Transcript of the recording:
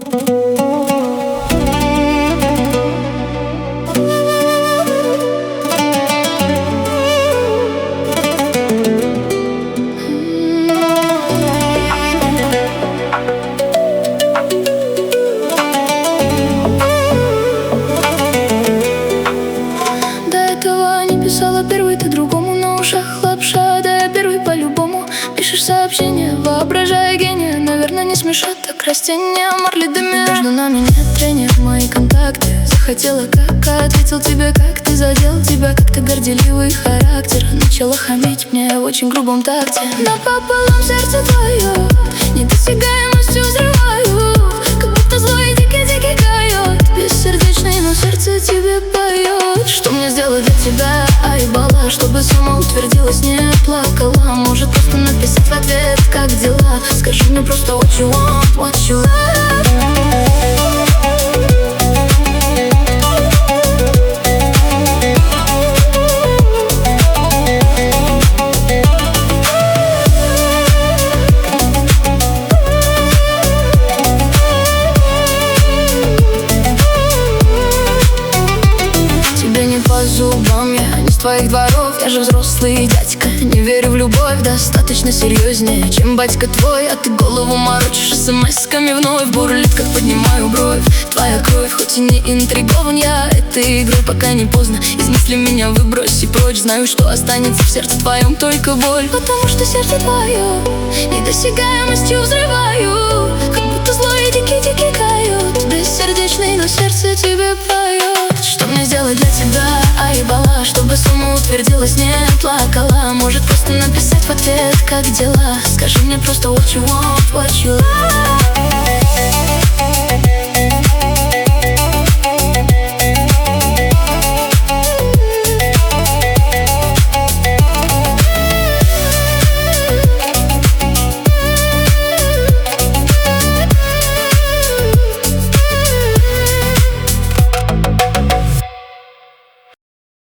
Писала первый, ты другому на ушах лапша. Да я первый по-любому. Пишешь сообщение, воображая гения. Наверное, не смешат так растения. Марли дымя. Между нами нет трения, мои контакты. Захотела как, ответил тебе как. Ты задел тебя как-то горделивый характер. Начала хамить мне в очень грубом такте. Напополам сердце твое недосягаемостью взрываю. Как будто злой дикий-дикий койот. Бессердечный, но сердце тебе поет. Что мне сделать для тебя, айбала? Чтобы самоутвердилась, не плакала. Может просто написать в ответ, как дела? Скажи мне просто what you want, what you по зубам, я не с твоих дворов. Я же взрослый дядька, не верю в любовь. Достаточно серьезнее, чем батька твой. А ты голову морочишь смс-ками вновь. Бурлит, как поднимаю бровь. Твоя кровь, хоть и не интригован я этой игрой, пока не поздно. Из мысли меня выбрось и прочь. Знаю, что останется в сердце твоем только боль. Потому что сердце твое недосягаемостью взрываю. Как будто злой дикий-дикий койот. Бессердечный, но сердце тебе поет. Что мне сделать для тебя, айбала? Чтобы самоутвердилась, не плакала. Может просто написать в ответ, как дела? Скажи мне просто what you want, what you like.